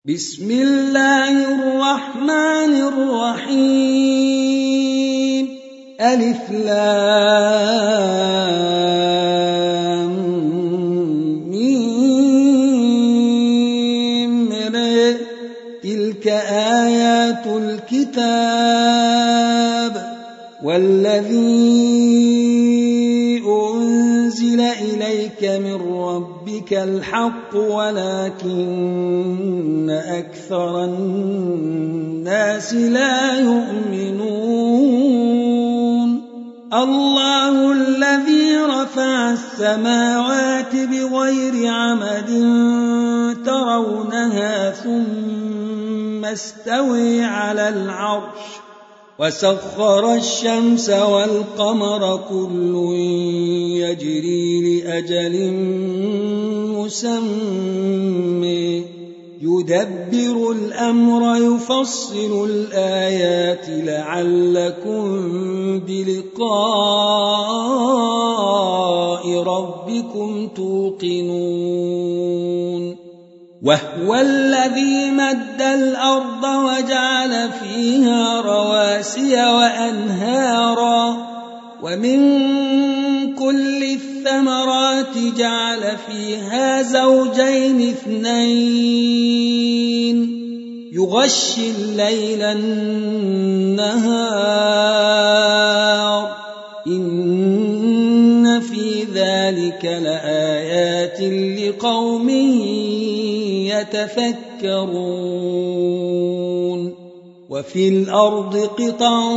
بسم الله الرحمن الرحيم ألف لام ميم تلك آيات الكتاب والذي أنزل إليك من ربك الحق ولكن أكثر الناس لا يؤمنون الله الذي رفع السماوات بغير عمد ترونها ثم استوى على العرش وسخر الشمس والقمر كل يجري لأجل مسمى يدبر الأمر يفصل الآيات لعلكم بلقاء ربكم توقنون وهو الذي مد الأرض وجعل فيها رواسي وأنهارا ومن كل الثمرات جعل فيها زوجين اثنين يغشي الليل النهار إن في ذلك لآيات لقوم يتفكرون وفي الأرض قطع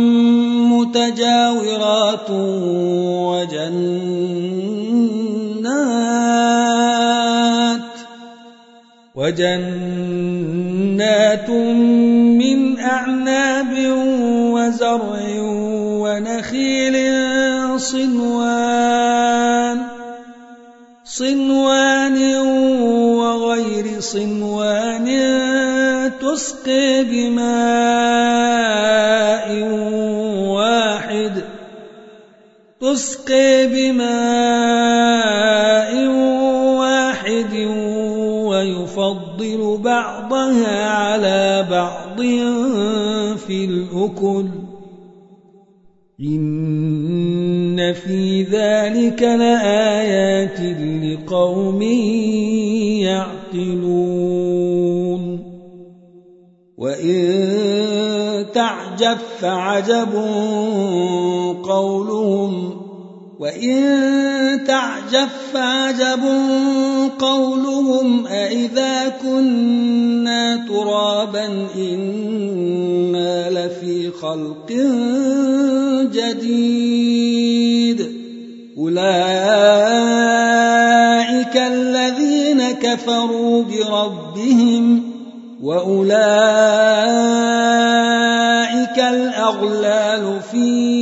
متجاورات وجنات من أعناب وزرع ونخيل صنوان وغير صنوان تسقي بماء واحد ويفضل بعضها على بعض في الأكل إن في ذلك لآيات لقوم يعقلون وإن تعجب فعجب قولهم أإذا كنا ترابا إنا لفي خلق جديد أولئك الذين كفروا بربهم وأولئك الأغلال في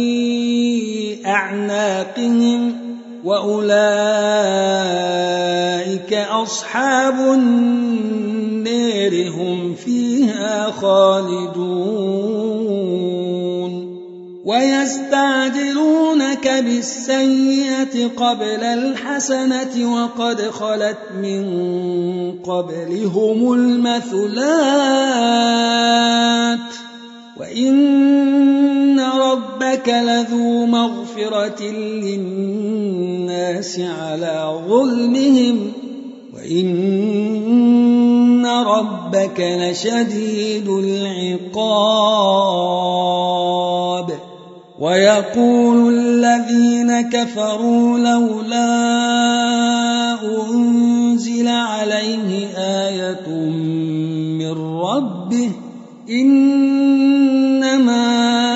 أعناقهم وأولئك أصحاب النار هم فيها خالدون ويستعجلونك بالسيئة قبل الحسنة وقد خلت من قبلهم المثلات وإن ربك لذو مغفرة للناس على ظلمهم وإن ربك لشديد العقاب ويقول الذين كفروا لولا أنزل عليه آية من ربه إنما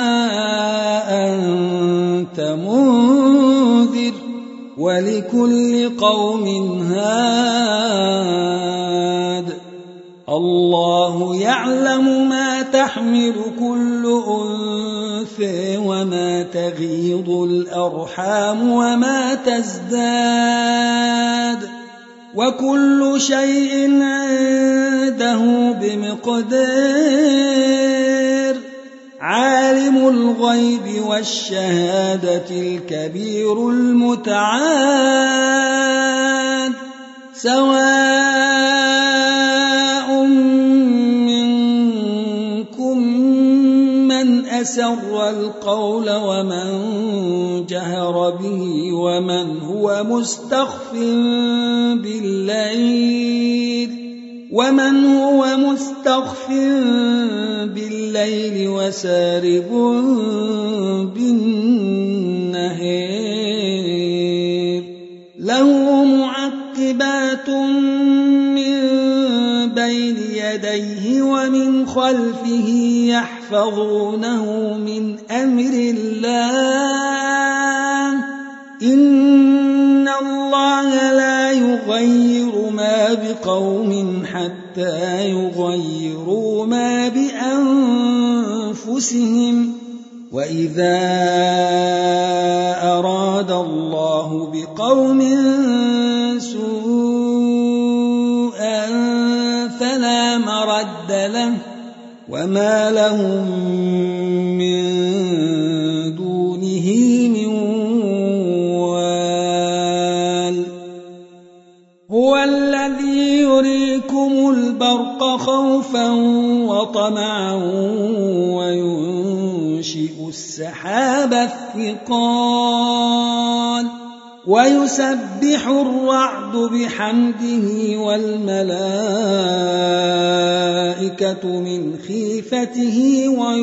أنت منذر ولكل قوم هاد الله يعلم ما تحمل كل أنثى وما تغيض الأرحام وما تزداد وكل شيء عنده بمقدار عالم الغيب والشهادة الكبير المتعال سواء أسر القول ومن جهر به ومن هو مستخف بالليل وسارب بالنهار له معقبات من بين يديه ومن خلفه يحفظونه من أمر الله إن الله لا يغير ما بقوم حتى يغيروا ما بأنفسهم وإذا أراد الله بقوم سوءا فلا مرد له وما لهم من دونه من وال هو الذي يريكم البرق خوفا وطمعا وينشئ السحاب الثقال ويسبح الرعد بحمده والملائكة من خيفته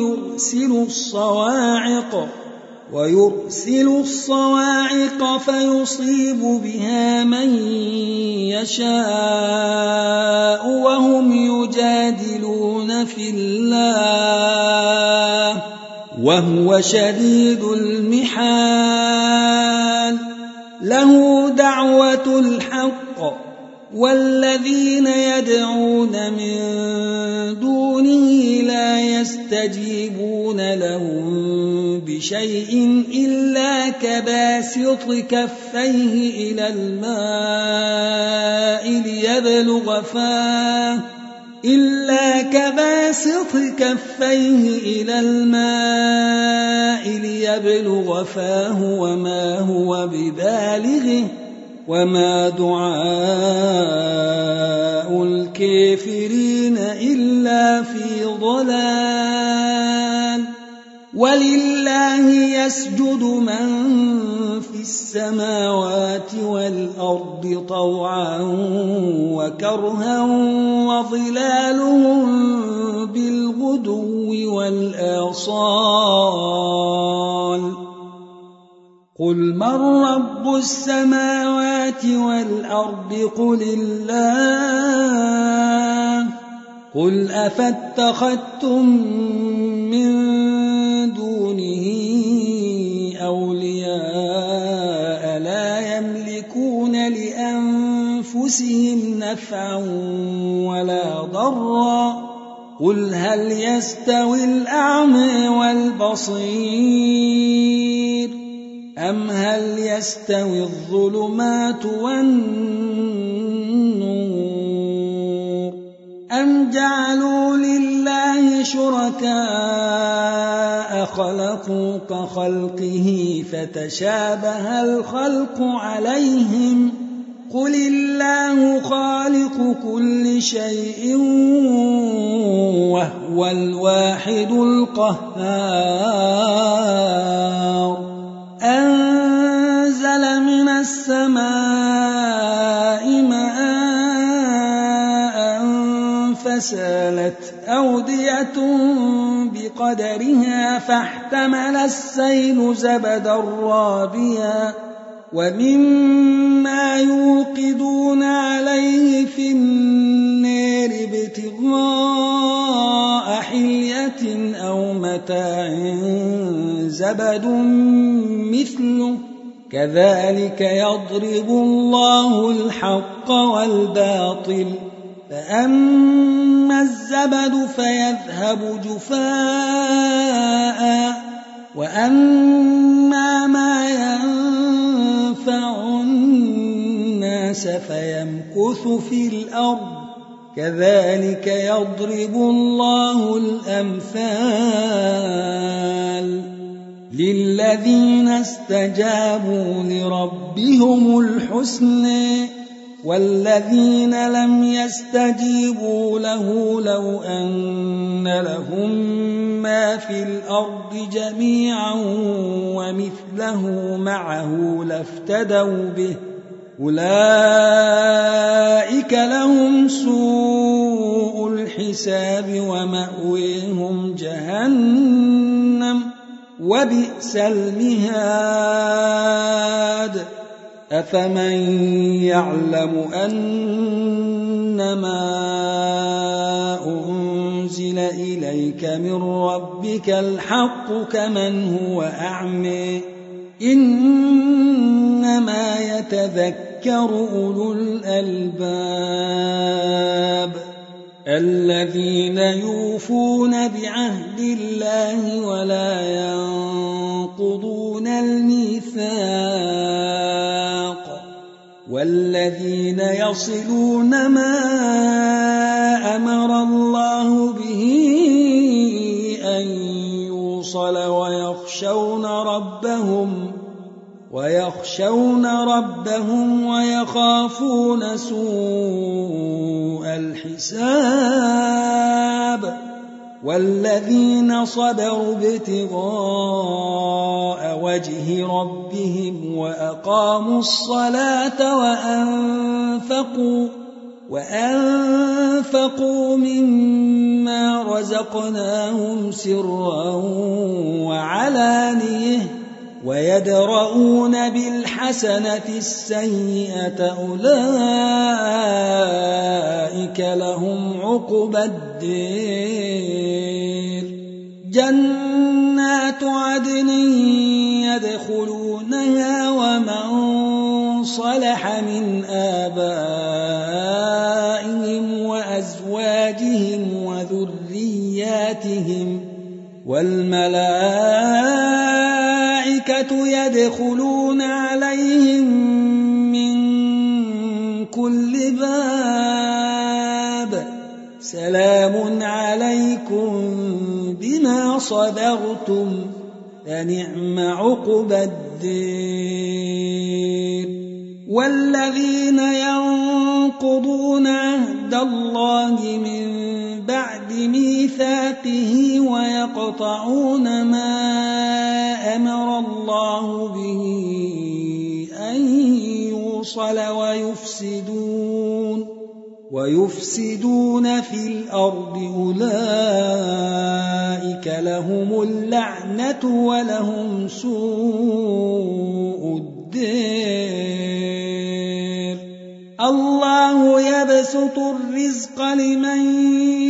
ويرسل الصواعق فيصيب بها من يشاء وهم يجادلون في الله وهو شديد المحال له دعوة الحق والذين يدعون من دونه لا يستجيبون لهم بشيء إلا كباسط كفيه إلى الماء ليبلغ فاه وما هو ببالغه وما دعاء الكافرين إلا في ضلال ولله يسجد من في السماوات والأرض طوعا وكرها وظلالهم بالغدو والآصال قل من رب السماوات والأرض قل الله قل أفاتخذتم من دونه أولياء لا يملكون لأنفسهم نفعا ولا ضرا قل هل يستوي الأعمى والبصير أم هل يستوي الظلمات والنور أم جعلوا لله شركاء خلقوا كخلقه فتشابه الخلق عليهم قل الله خالق كل شيء وهو الواحد القهار أنزل من السماء ماء فسالت أودية بقدرها فاحتمل السيل زبدا رابيا ومما يوقدون عليه في النار ابتغاء حلية أو متاع زبد مثله كذلك يضرب الله الحق والباطل فأما الزبد فيذهب جفاء وأما ما ينفع الناس فيمكث في الأرض كذلك يضرب الله الأمثال للذين استجابوا لربهم الحسنى والذين لم يستجيبوا له لو أن لهم ما في الأرض جميعا ومثله معه لافتدوا به أولئك لهم سوء الحساب ومأويهم جهنم وبئس المهاد أفمن يعلم أنما أنزل إليك من ربك الحق كمن هو أعمى إنما يتذكر أولو الألباب الذين يوفون بعهد الله ولا ينقضون الميثاق والذين يصلون ما أمر الله به أن يوصل ويخشون ربهم ويخافون سوء الحساب والذين صبروا ابتغاء وجه ربهم وأقاموا الصلاة وأنفقوا مما رزقناهم سرا وعلانية ويدرؤون بالحسنة السيئة أولئك لهم عقبى الدير جنات عدن يدخلونها ومن صلح من آبائهم وأزواجهم وذرياتهم والملائكة يدخلون عليهم من كل باب سلام عليكم بما صبرتم فنعم عقبى الدير والذين ينقضون عهد الله من بعد ميثاقه ويقطعون ما أمر الله به أن يوصل ويفسدون في الأرض أولئك لهم اللعنة ولهم سوء الدير الله يبسط الرزق لمن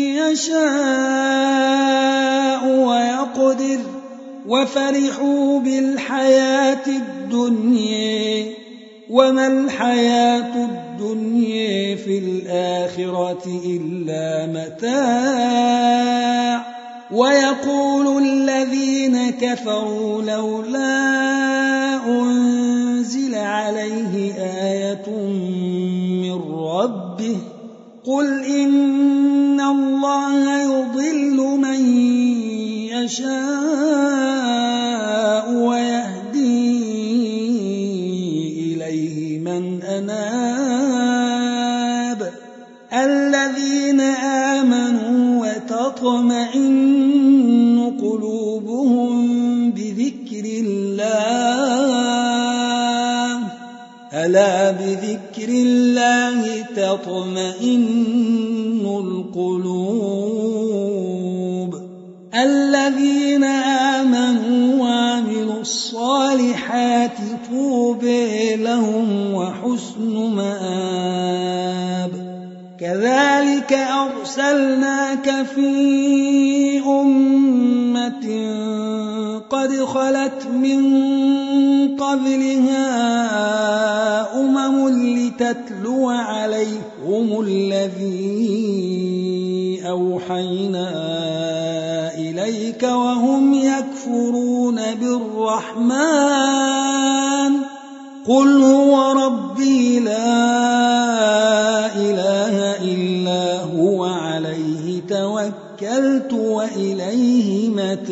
يشاء ويقدر وفرحوا بالحياة الدنيا وما الحياة الدنيا في الآخرة إلا متاع ويقول الذين كفروا لولا أنزل عليه آية من ربه قل إن الله يضل من يشاء ويهدي إليه من أناب الذين آمنوا وتطمئن قلوبهم بذكر الله ألا بذكر الله تطمئن القلوب الذين آمنوا وعملوا الصالحات طوبى لهم وحسن مآب كذلك أرسلناك في أمة قد خلت من قبلها لتتلو عليهم الذي أوحينا إليك وهم يكفرون بالرحمن قل هو ربي لا إله إلا هو عليه توكلت وإليه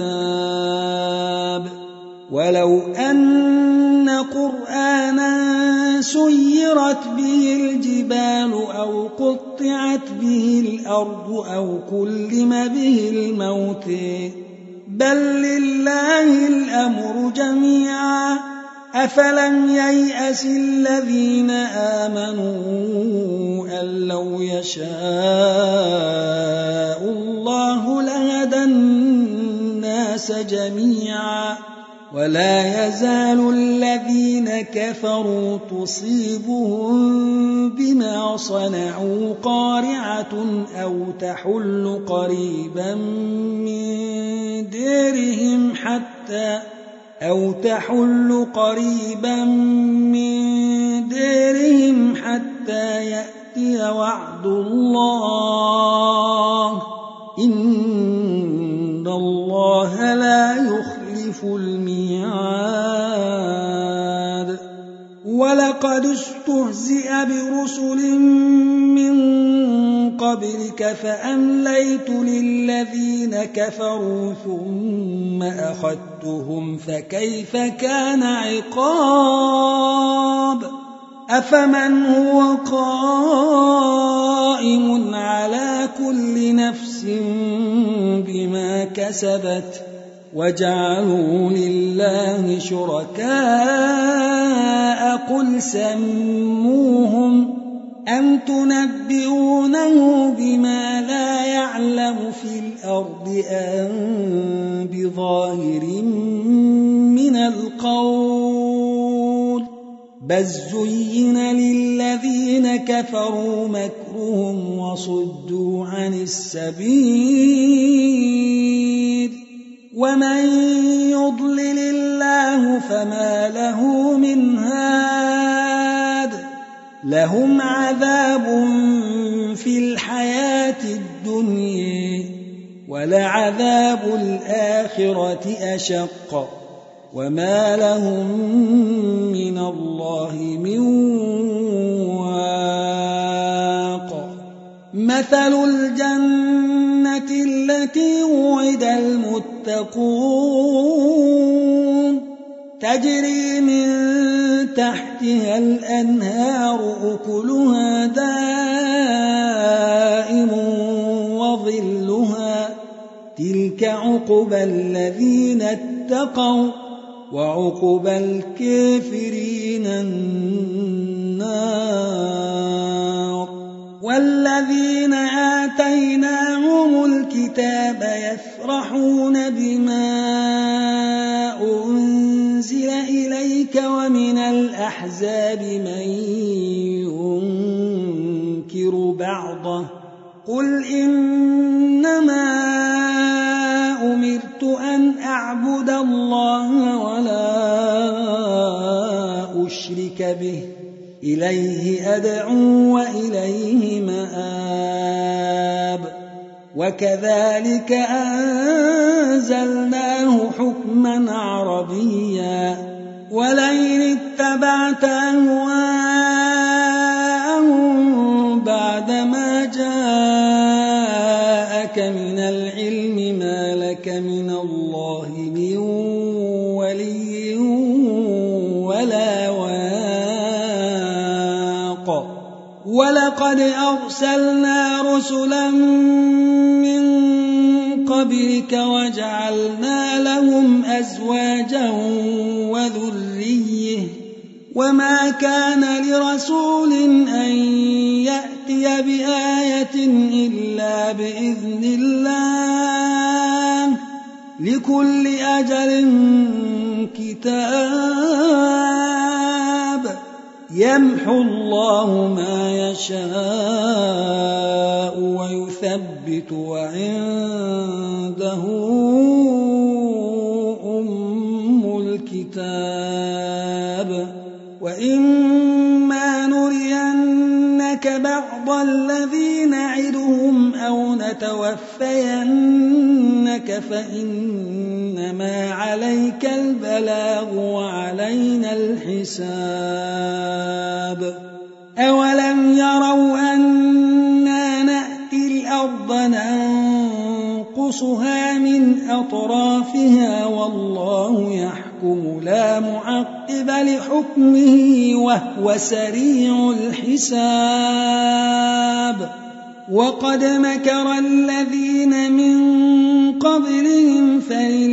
متاب ولو أن قرآنا سيرت به الجبال أو قطعت به الأرض أو كلم به الموت بل لله الأمر جميعا أفلم ييأس الذين آمنوا أن لو يشاء الله لهدى الناس جميعا ولا يزال الذين كفروا تصيبهم بما صنعوا قارعة أو تحل قريبا من ديرهم حتى يأتي وعد الله إن الله لا يخلف الميعاد ولقد استهزئ برسل من قبلك فأمليت للذين كفروا ثم أخذتهم فكيف كان عقاب أفمن هو قائم على كل نفس بما كسبت وجعلوا لله شركاء قل سموهم أم تنبئونه بما لا يعلم في الأرض أم بظاهر من القول بل زين للذين كفروا مكرهم وصدوا عن السبيل ومن يضلل الله فما له من هاد لهم عذاب في الحياة الدنيا ولعذاب الآخرة أشق وما لهم من الله من واق مثل الجنة التي وعد المتقون تجري من تحتها الأنهار أكلها دائم وظلها تلك عقبى الذين اتقوا وعقبى الكافرين النار والذين آتيناهم الكتاب يفرحون بما أنزل إليك ومن الأحزاب من ينكر بعضه قل إنما أمرت أن أعبد الله ولا أشرك به إليه أدعو وإليه مآب وكذلك أنزلناه حكما عربيا ولئن اتبعت أهواءهم بعدما جاءك من العلم ما لك من الله من ولي ولا واق ولقد أرسلنا رسلا من قبلك وجعلنا لهم أزواجا وذرية وما كان لرسول أن يأتي بآية إلا بإذن الله لكل أجل كتاب يمحو الله ما يشاء ويثبت وعنده أم الكتاب وإما نرينك بعض الذي نعدهم أو نتوفينك فإنما عليك البلاغ وعلينا الحساب أولم يروا أنا نأتي الأرض ننقصها من أطرافها والله يحكم لا معقب لحكمه وهو سريع الحساب وقد مكر الذين من قبلهم فلله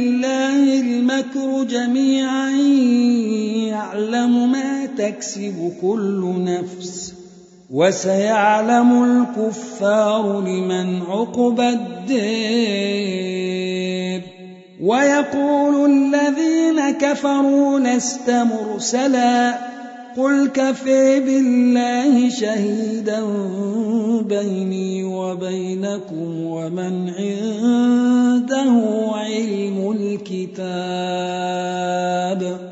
المكر جميعا يعلم ما تكسب كل نفس وسيعلم الكفار لمن عقبى الدار ويقول الذين كفروا لست مرسلا قل كفى بالله شهيدا بيني وبينكم ومن عنده علم الكتاب